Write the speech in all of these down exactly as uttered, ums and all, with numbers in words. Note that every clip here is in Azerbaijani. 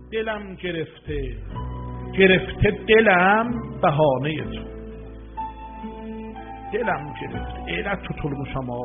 دلم گرفته گرفته دلم بهانه تو دلم گرفته eyle tutulmuşam o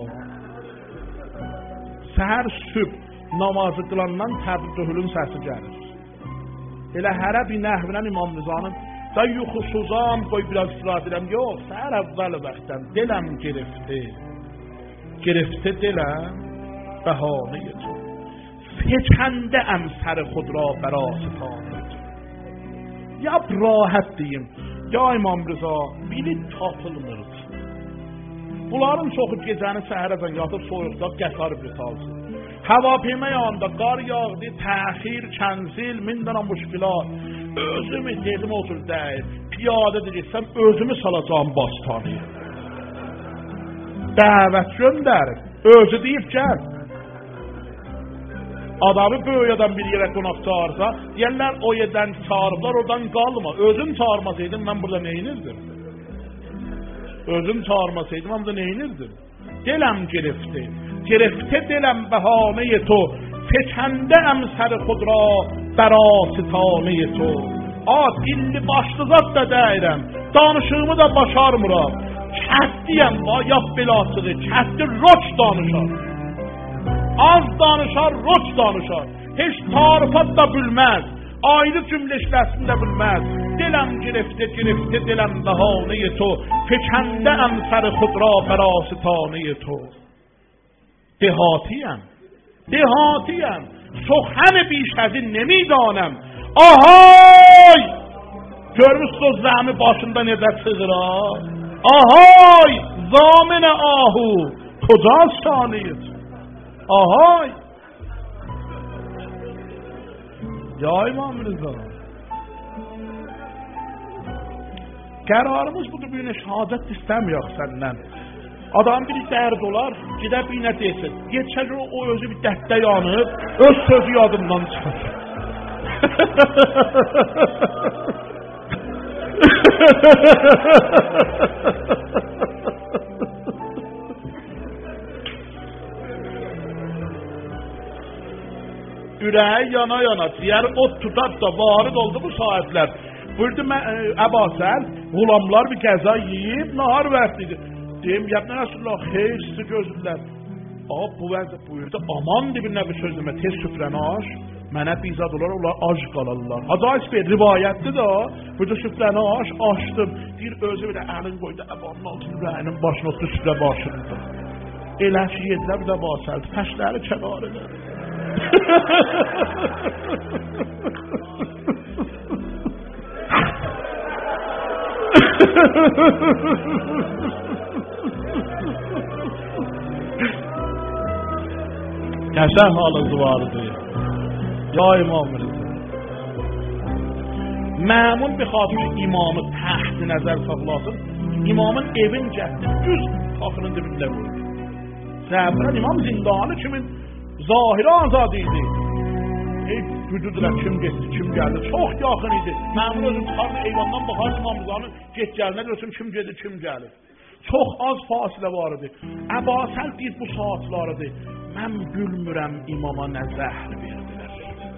səhər süb namazı qılandan təbdühülün səsi gəlir elə hərə bir nəhvlə İmam Rızanın da yuxusuzam qoy biraz istirahət edirəm yox səhər əvvəl vaxtdan dələm gerifti gerifti dələm bəhanə tu fekəndə əm sər xud ra bərasıtanı ya rahat deyim ya İmam Rıza biri tapılmırdı bunların çoxu gecəni səhərəcən yatıb soyuqda qəsar bir salsın hava peyma yanında qar yağdı təxir kənzil min dənə müşkilat özümü dedim otur deyil piyada deyilsəm özümü salacağım bastanıya dəvət göndərim özü deyib gəl adamı böyük adam bir yerə qonaq çağırsa deyərlər o yerdən çağırıblar oradan qalma özün çağırmasaydın mən burada neyinirdim özüm çağırmasaydım ama da neyinirdim? Delem gerifti. Gerifti delem behane to. Fekende emser kudra berasitane to. A dilli başlı zat da deyirəm. Danışığımı da başarmıram. Kəddiyəm ayaq belasıdır. Kəddi roç danışar. Az danışar, roç danışar. Heç tarifat da bilməz. Ayrı cümle işləsində bilməz. Diləm girifti, girifti diləm bəhanə to. Fekəndə əmsər xudra bərasıtanə to. Dehatiyəm. Dehatiyəm. Soxhəm bişəzi nemidanəm. Ahay! Görmüşsünüz zəmi başında necə çığıra? Ahay! Zaminə ahu! Koca şanıyız. Ahay! Ya İmam Rıza qərarımız budur bir şəhadət istəmiyor səndən adam biri dərd olar gidə bir nə desin geçər o, o özü bir dərddə yanıb öz sözü yadımdan çıxar ürəyi yana yana diğer ot tutar da varid oldu bu saatler buyurdu Əbasəl gulamlar bir qəza yiyib nahar vaxtidir deyim yabna Rasulullah xeyr sizi gözürlər ağa bu vəzdə buyurdu aman dibinə bir sözləmə tez süfrəni aç mənə bizad olar onlar ac qalarlar Hacayis Bey rivayətdir da buyurdu süfrəni aç açdım bir özü bir də əlin qoydu əbanın altını rəyinin başına otdu süfrə başında elə ki yedilər bir də Əbasəl təşləri kənar edər Qəşəng halınız vardı ya İmam Rıza məmun bir xatir imamı təxt nəzər saxlasın imamın evin cəhdi düz qapının dibində qoydu Zəfərən imam zindanı kimin zahiri azad idi ey güdüdülər kim getdi kim gəldi çox yaxın idi məmun özüm çıxardı eyvandan baxar İmam Rızanın get gəlinə görsün kim gedir kim gəlir çox az fasilə var idi Əbasəl deyir bu saatlarıdır mən gülmürəm imama nə zəhr verdilər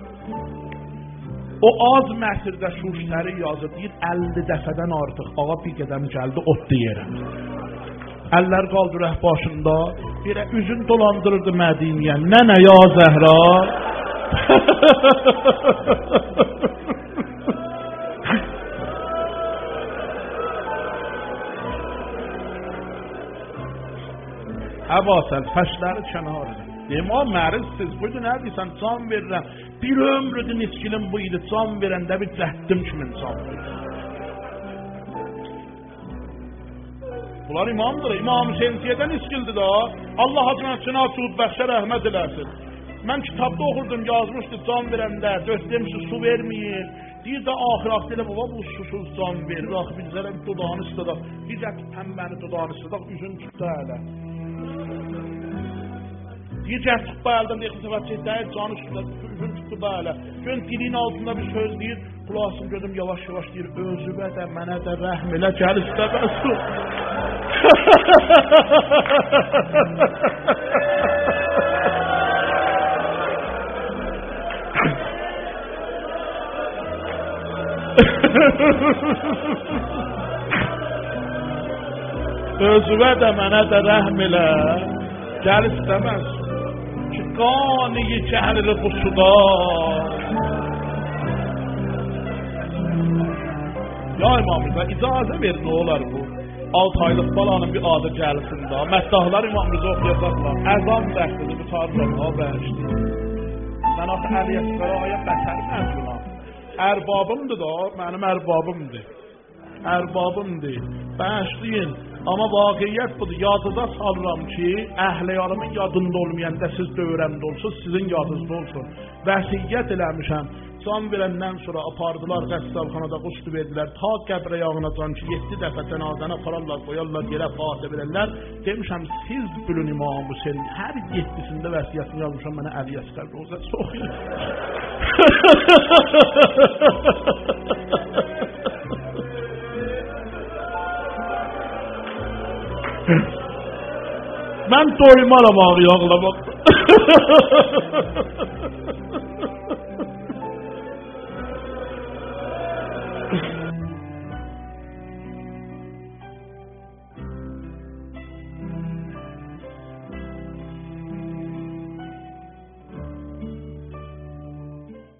o az məsirdə şuşləri yazı deyir əlli dəfədən artıq ağa bir qədəm gəldi ot deyirəm əllər qaldı rəh başında bir üzün dolandırırdı Mədiniyə nənə ya Zəhra Əbasəl fəşləri kənar edin deyim o mərizsiz buydu nə deysən can verirəm bir ömrüdür niskilim bu idi can verəndə bir cəhdim kimin can verir bunlar imamdır İmam Hüseyin Siyədən iskildi da Allah hacına Çınat Suud Bəxşə rəhmət eləsin mən kitabda oxurdum yazmışdı can verəndə döstəmişi su verməyin deyir də ahiraqda elə baba bu susuz can verir ax bizlərə dodağını ısladaq bizə pəmbəni dodağını ısladaq üzün tutdu hələ deyir ki tutdu əldən deyir səfət çəkdəyir canı üstündə üzün tutdu bələ gön dilin altında bir söz deyir kulağısını gözüm yavaş yavaş deyir özübə də mənə də rəhm elə gəl istəbə su Özüvə də mənə də rəhm elə. Gəl istəməz ki qaniyi kəhlir bu suda. Ya İmam Rıza icazə ver, nə olar bu? Altı aylıq balanın bir adı gəlsin da. Məddahlar İmam Rıza oxuyacaqlar. Əzam bəxtidir, tutarlar, ha bəşdir. Mən axı Əli Əsqərə ayə bətər məzunam. Ərbabımdır da, mənim ərbabımdır. Ərbabımdır. Bəşdiyin. Amma vaqiyyət budur. Yadıda salıram ki, əhliyarımın yadında olmayanda siz dövrəmdə olsun, sizin yadınızda olsun. Vəsiyyət eləmişəm. Can verəndən sonra apardılar qəssabxanada quşdu verdilər. Ta qəbrə yağına can ki, yeddi dəfə cənazəni apararlar, qoyarlar, yerə fatih verərlər. Demişəm, siz bülün İmam Hüseyin. Hər yeddisində vəsiyyətini yazmışam, mənə Əli Əsqər Rozə soxuyur. Mən doymaram ağrı ağlamaq.